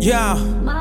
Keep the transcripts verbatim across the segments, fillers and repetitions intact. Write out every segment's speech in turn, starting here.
Yeah.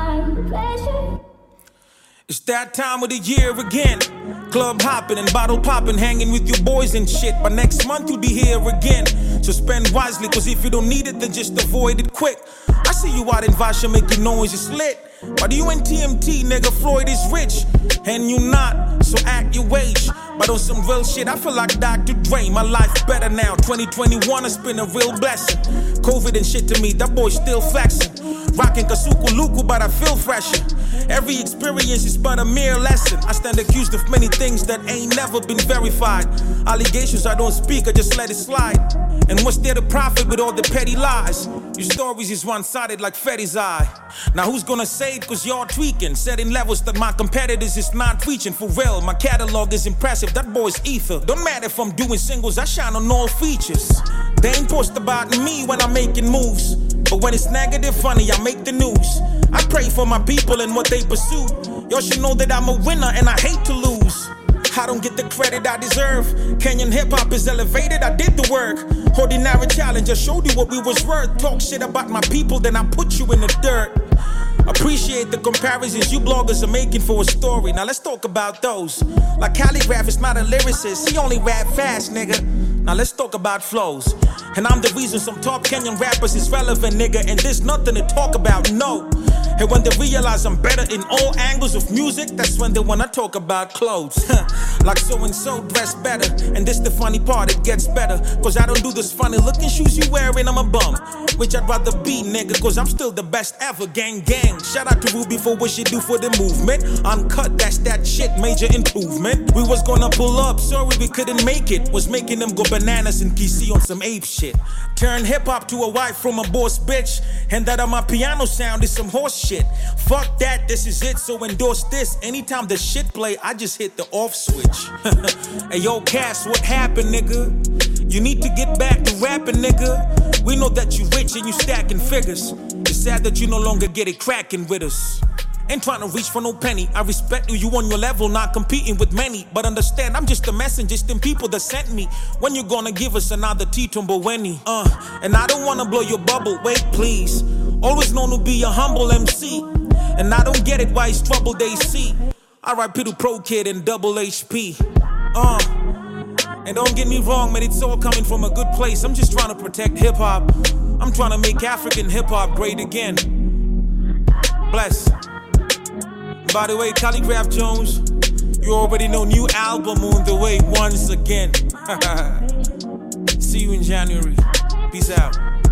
It's that time of the year again. Club hopping and bottle popping, hanging with your boys and shit. But next month you'll be here again. So spend wisely, cause if you don't need it, then just avoid it quick. I see you out in Vasha making noise, it's lit. But you in T M T, nigga, Floyd is rich. And you not, so act your wage. But on some real shit, I feel like Doctor Dre. My life better now, twenty twenty-one has been a real blessing. COVID and shit to me, that boy still flexing. Rockin' Kasuku Luku, but I feel fresher. Every experience is but a mere lesson. I stand accused of many things that ain't never been verified. Allegations I don't speak, I just let it slide. And what's there to profit with all the petty lies? Your stories is one-sided like Fetty's eye. Now who's gonna say it, cause y'all tweaking? Setting levels that my competitors is not reaching. For real, my catalog is impressive, that boy's ether. Don't matter if I'm doing singles, I shine on all features. They ain't post about me when I'm making moves. But when it's negative, funny, I make the news. I pray for my people and what they pursue. Y'all should know that I'm a winner and I hate to lose. I don't get the credit I deserve. Kenyan hip-hop is elevated, I did the work. Ordinary challenge, I showed you what we was worth. Talk shit about my people, then I put you in the dirt. Appreciate the comparisons you bloggers are making for a story. Now let's talk about those. Like Calligraph is not a lyricist, he only rap fast, nigga. Now let's talk about flows. And I'm the reason some top Kenyan rappers is relevant, nigga. And there's nothing to talk about, no. And when they realize I'm better in all angles of music, that's when they wanna talk about clothes. Like so-and-so dress better. And this the funny part, it gets better. Cause I don't do this funny looking shoes you wearing, I'm a bum. Which I'd rather be, nigga, cause I'm still the best ever, gang gang. Shout out to Ruby for what she do for the movement. Uncut, that's that shit, major improvement. We was gonna pull up, sorry we couldn't make it. Was making them go bananas in K C on some ape shit. Turn hip-hop to a wife from a boss bitch. And that on my piano sound is some horse shit. Fuck that, this is it, so endorse this. Anytime the shit play, I just hit the off switch. Hey yo, Cass, what happened, nigga? You need to get back to rapping, nigga. We know that you rich and you stacking figures. It's sad that you no longer get it cracking with us. Ain't trying to reach for no penny. I respect you, you on your level, not competing with many. But understand, I'm just a messenger, them people that sent me. When you gonna give us another T-Tumbo-Weni? Uh, and I don't wanna blow your bubble, wait please. Always known to be a humble M C. And I don't get it why it's trouble they see. R I P to Pro Kid and Double H P. Uh, and don't get me wrong, man, it's all coming from a good place. I'm just trying to protect hip-hop. I'm trying to make African hip-hop great again. Bless. By the way, Calligraph Jones, you already know, new album on the way once again. See you in January. Peace out.